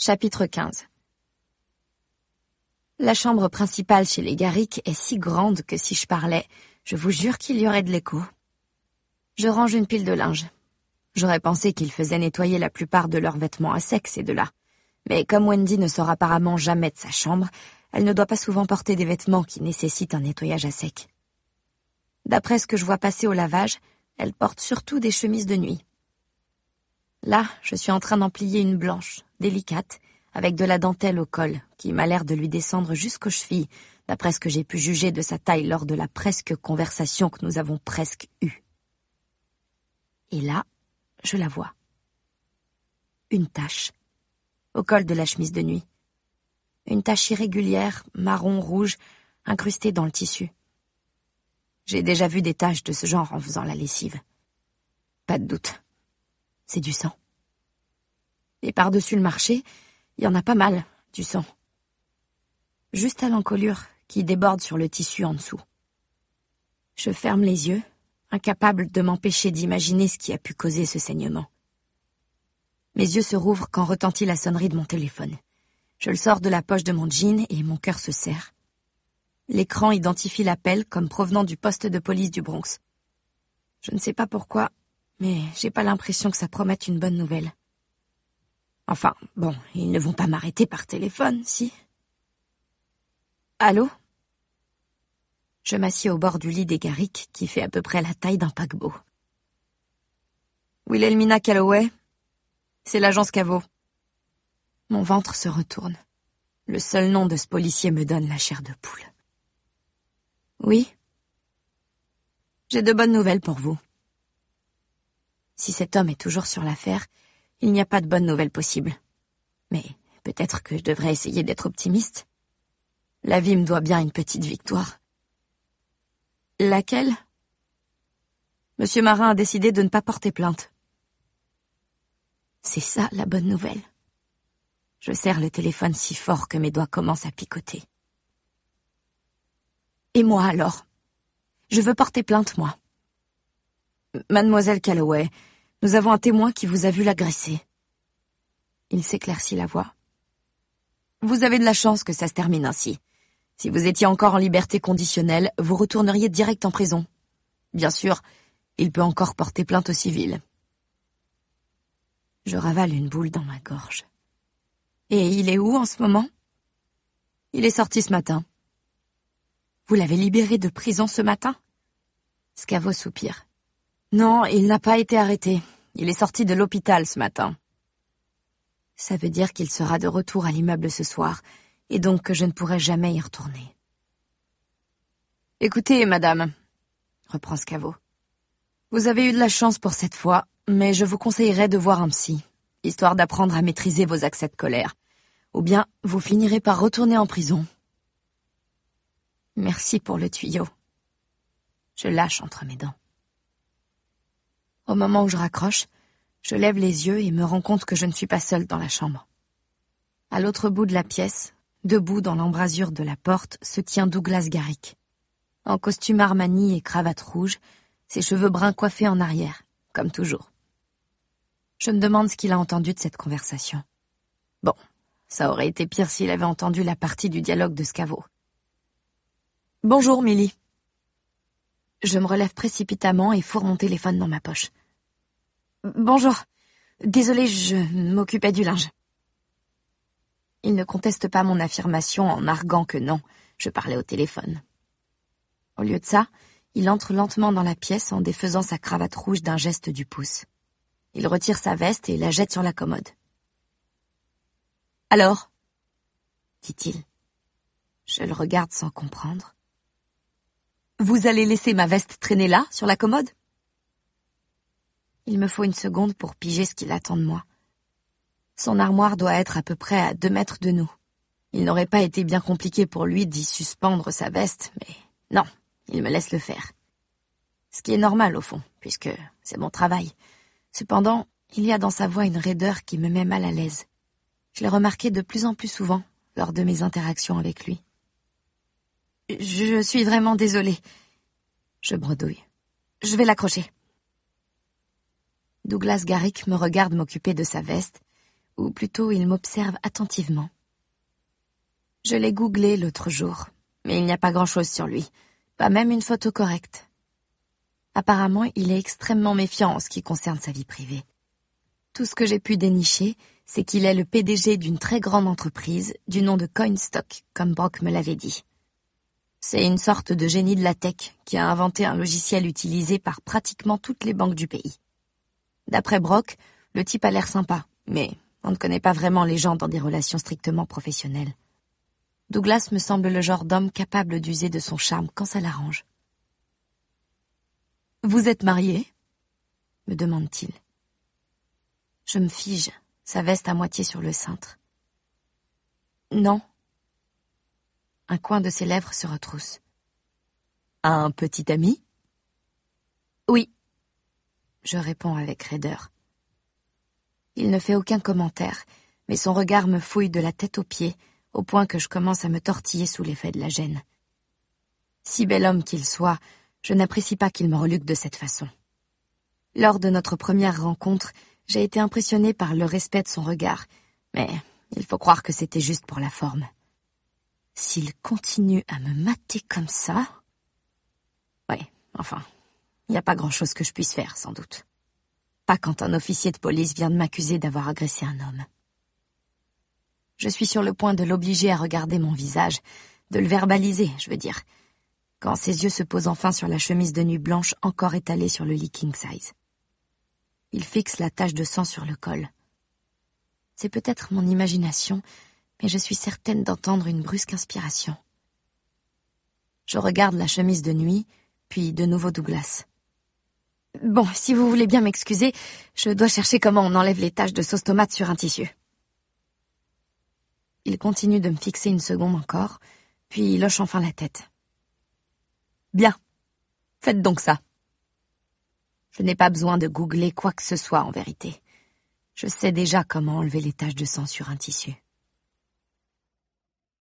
Chapitre 15. La chambre principale chez les Garrick est si grande que si je parlais, je vous jure qu'il y aurait de l'écho. Je range une pile de linge. J'aurais pensé qu'ils faisaient nettoyer la plupart de leurs vêtements à sec, ces deux-là. Mais comme Wendy ne sort apparemment jamais de sa chambre, elle ne doit pas souvent porter des vêtements qui nécessitent un nettoyage à sec. D'après ce que je vois passer au lavage, elle porte surtout des chemises de nuit. Là, je suis en train d'en plier une blanche, délicate, avec de la dentelle au col, qui m'a l'air de lui descendre jusqu'aux chevilles, d'après ce que j'ai pu juger de sa taille lors de la presque conversation que nous avons presque eue. Et là, je la vois. Une tache, au col de la chemise de nuit. Une tache irrégulière, marron-rouge, incrustée dans le tissu. J'ai déjà vu des taches de ce genre en faisant la lessive. Pas de doute. C'est du sang. Et par-dessus le marché, il y en a pas mal, du sang. Juste à l'encolure qui déborde sur le tissu en dessous. Je ferme les yeux, incapable de m'empêcher d'imaginer ce qui a pu causer ce saignement. Mes yeux se rouvrent quand retentit la sonnerie de mon téléphone. Je le sors de la poche de mon jean et mon cœur se serre. L'écran identifie l'appel comme provenant du poste de police du Bronx. Je ne sais pas pourquoi, mais j'ai pas l'impression que ça promette une bonne nouvelle. Enfin, bon, ils ne vont pas m'arrêter par téléphone, si? Allô? Je m'assieds au bord du lit des Garrick, qui fait à peu près la taille d'un paquebot. Wilhelmina Calloway? C'est l'agence Caveau. Mon ventre se retourne. Le seul nom de ce policier me donne la chair de poule. Oui? J'ai de bonnes nouvelles pour vous. Si cet homme est toujours sur l'affaire, il n'y a pas de bonnes nouvelles possibles. Mais peut-être que je devrais essayer d'être optimiste. La vie me doit bien une petite victoire. Laquelle? Monsieur Marin a décidé de ne pas porter plainte. C'est ça la bonne nouvelle. Je serre le téléphone si fort que mes doigts commencent à picoter. Et moi alors? Je veux porter plainte, moi. Mademoiselle Calloway, nous avons un témoin qui vous a vu l'agresser. Il s'éclaircit la voix. Vous avez de la chance que ça se termine ainsi. Si vous étiez encore en liberté conditionnelle, vous retourneriez direct en prison. Bien sûr, il peut encore porter plainte au civil. Je ravale une boule dans ma gorge. Et il est où en ce moment? Il est sorti ce matin. Vous l'avez libéré de prison ce matin? Scavo soupire. Non, il n'a pas été arrêté. Il est sorti de l'hôpital ce matin. Ça veut dire qu'il sera de retour à l'immeuble ce soir, et donc que je ne pourrai jamais y retourner. Écoutez, madame, reprend Scavo. Vous avez eu de la chance pour cette fois, mais je vous conseillerais de voir un psy, histoire d'apprendre à maîtriser vos accès de colère. Ou bien, vous finirez par retourner en prison. Merci pour le tuyau. Je lâche entre mes dents. Au moment où je raccroche, je lève les yeux et me rends compte que je ne suis pas seule dans la chambre. À l'autre bout de la pièce, debout dans l'embrasure de la porte, se tient Douglas Garrick. En costume Armani et cravate rouge, ses cheveux bruns coiffés en arrière, comme toujours. Je me demande ce qu'il a entendu de cette conversation. Bon, ça aurait été pire s'il avait entendu la partie du dialogue de Scavo. « Bonjour, Millie. » Je me relève précipitamment et fourre mon téléphone dans ma poche. « Bonjour. Désolée, je m'occupais du linge. » Il ne conteste pas mon affirmation en arguant que non, je parlais au téléphone. Au lieu de ça, il entre lentement dans la pièce en défaisant sa cravate rouge d'un geste du pouce. Il retire sa veste et la jette sur la commode. « Alors ?» dit-il. Je le regarde sans comprendre. « Vous allez laisser ma veste traîner là, sur la commode ?» Il me faut une seconde pour piger ce qu'il attend de moi. Son armoire doit être à peu près à 2 mètres de nous. Il n'aurait pas été bien compliqué pour lui d'y suspendre sa veste, mais non, il me laisse le faire. Ce qui est normal au fond, puisque c'est mon travail. Cependant, il y a dans sa voix une raideur qui me met mal à l'aise. Je l'ai remarqué de plus en plus souvent lors de mes interactions avec lui. Je suis vraiment désolée. Je bredouille. Je vais l'accrocher. Douglas Garrick me regarde m'occuper de sa veste, ou plutôt il m'observe attentivement. Je l'ai googlé l'autre jour, mais il n'y a pas grand-chose sur lui, pas même une photo correcte. Apparemment, il est extrêmement méfiant en ce qui concerne sa vie privée. Tout ce que j'ai pu dénicher, c'est qu'il est le PDG d'une très grande entreprise du nom de Coinstock, comme Brock me l'avait dit. C'est une sorte de génie de la tech qui a inventé un logiciel utilisé par pratiquement toutes les banques du pays. D'après Brock, le type a l'air sympa, mais on ne connaît pas vraiment les gens dans des relations strictement professionnelles. Douglas me semble le genre d'homme capable d'user de son charme quand ça l'arrange. « Vous êtes marié ?» me demande-t-il. Je me fige, sa veste à moitié sur le cintre. « Non. » Un coin de ses lèvres se retrousse. « Un petit ami ?» ?»« Oui. » Je réponds avec raideur. Il ne fait aucun commentaire, mais son regard me fouille de la tête aux pieds, au point que je commence à me tortiller sous l'effet de la gêne. Si bel homme qu'il soit, je n'apprécie pas qu'il me reluque de cette façon. Lors de notre première rencontre, j'ai été impressionnée par le respect de son regard, mais il faut croire que c'était juste pour la forme. S'il continue à me mater comme ça... Oui, enfin, il n'y a pas grand-chose que je puisse faire, sans doute. Pas quand un officier de police vient de m'accuser d'avoir agressé un homme. Je suis sur le point de l'obliger à regarder mon visage, de le verbaliser, je veux dire, quand ses yeux se posent enfin sur la chemise de nuit blanche encore étalée sur le lit king size. Il fixe la tache de sang sur le col. C'est peut-être mon imagination, mais je suis certaine d'entendre une brusque inspiration. Je regarde la chemise de nuit, puis de nouveau Douglas. Bon, si vous voulez bien m'excuser, je dois chercher comment on enlève les taches de sauce tomate sur un tissu. Il continue de me fixer une seconde encore, puis il hoche enfin la tête. Bien, faites donc ça. Je n'ai pas besoin de googler quoi que ce soit en vérité. Je sais déjà comment enlever les taches de sang sur un tissu.